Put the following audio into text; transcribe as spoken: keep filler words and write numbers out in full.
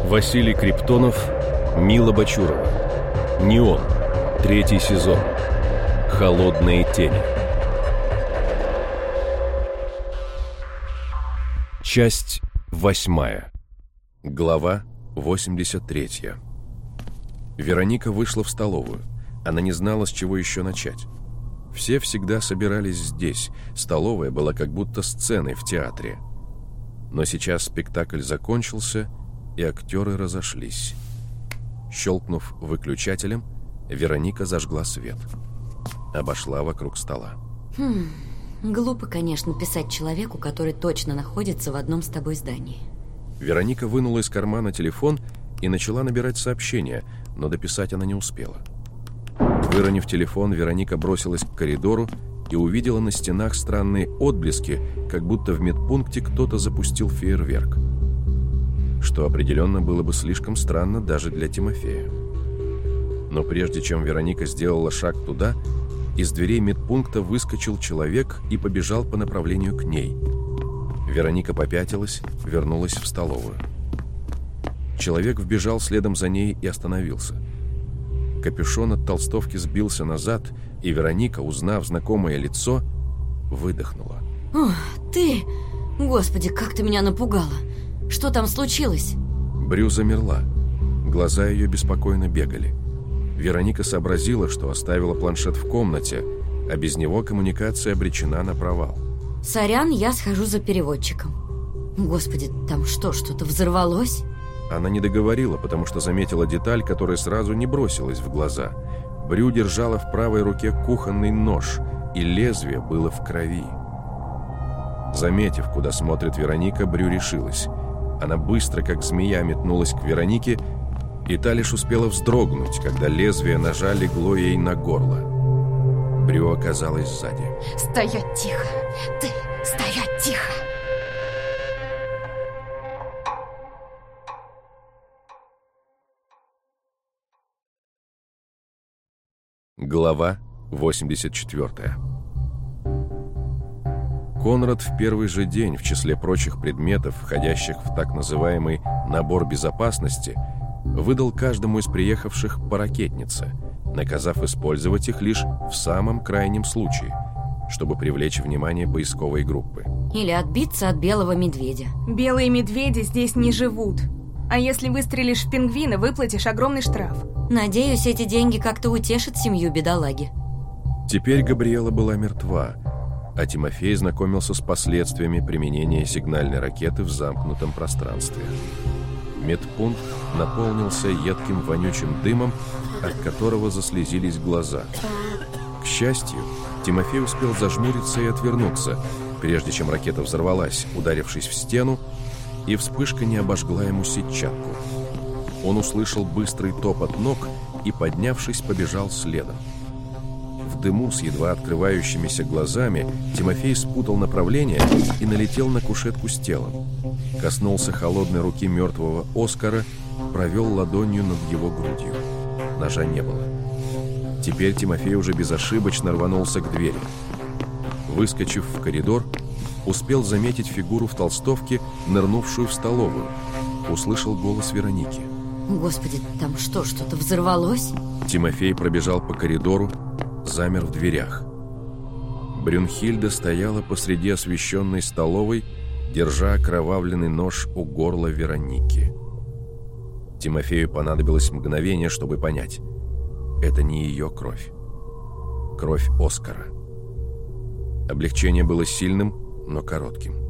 Василий Криптонов, Мила Бачурова. «Неон». Третий сезон. «Холодные тени». Часть восьмая. Глава восемьдесят третья. Вероника вышла в столовую. Она не знала, с чего еще начать. Все всегда собирались здесь. Столовая была как будто сценой в театре. Но сейчас спектакль закончился, и актеры разошлись. Щелкнув выключателем, Вероника зажгла свет. Обошла вокруг стола. Хм, глупо, конечно, писать человеку, который точно находится в одном с тобой здании. Вероника вынула из кармана телефон и начала набирать сообщения, но дописать она не успела. Выронив телефон, Вероника бросилась к коридору и увидела на стенах странные отблески, как будто в медпункте кто-то запустил фейерверк. Что определенно было бы слишком странно даже для Тимофея. Но прежде чем Вероника сделала шаг туда, из дверей медпункта выскочил человек и побежал по направлению к ней. Вероника попятилась, вернулась в столовую. Человек вбежал следом за ней и остановился. Капюшон от толстовки сбился назад, и Вероника, узнав знакомое лицо, выдохнула. О, ты! Господи, как ты меня напугала! Что там случилось? Брю замерла. Глаза ее беспокойно бегали. Вероника сообразила, что оставила планшет в комнате, а без него коммуникация обречена на провал. Сорян, я схожу за переводчиком. Господи, там что, что-то взорвалось? Она не договорила, потому что заметила деталь, которая сразу не бросилась в глаза. Брю держала в правой руке кухонный нож, и лезвие было в крови. Заметив, куда смотрит Вероника, Брю решилась. Она быстро, как змея, метнулась к Веронике, и та лишь успела вздрогнуть, когда лезвие ножа легло ей на горло. Брю оказалась сзади. Стоять тихо! Ты стоять тихо! Глава восемьдесят четвёртая. Конрад в первый же день, в числе прочих предметов, входящих в так называемый «набор безопасности», выдал каждому из приехавших по ракетнице, наказав использовать их лишь в самом крайнем случае, чтобы привлечь внимание поисковой группы. Или отбиться от белого медведя. Белые медведи здесь не живут. А если выстрелишь в пингвина, выплатишь огромный штраф. Надеюсь, эти деньги как-то утешат семью бедолаги. Теперь Габриэла была мертва, а Тимофей знакомился с последствиями применения сигнальной ракеты в замкнутом пространстве. Медпункт наполнился едким вонючим дымом, от которого заслезились глаза. К счастью, Тимофей успел зажмуриться и отвернуться, прежде чем ракета взорвалась, ударившись в стену, и вспышка не обожгла ему сетчатку. Он услышал быстрый топот ног и, поднявшись, побежал следом. В дыму с едва открывающимися глазами Тимофей спутал направление и налетел на кушетку с телом. Коснулся холодной руки мертвого Оскара, провел ладонью над его грудью. Ножа не было. Теперь Тимофей уже безошибочно рванулся к двери. Выскочив в коридор, успел заметить фигуру в толстовке, нырнувшую в столовую. Услышал голос Вероники. Господи, там что, что-то взорвалось? Тимофей пробежал по коридору, замер в дверях. Брюнхильда стояла посреди освещенной столовой, держа окровавленный нож у горла Вероники. Тимофею понадобилось мгновение, чтобы понять. Это не ее кровь. Кровь Оскара. Облегчение было сильным, но коротким.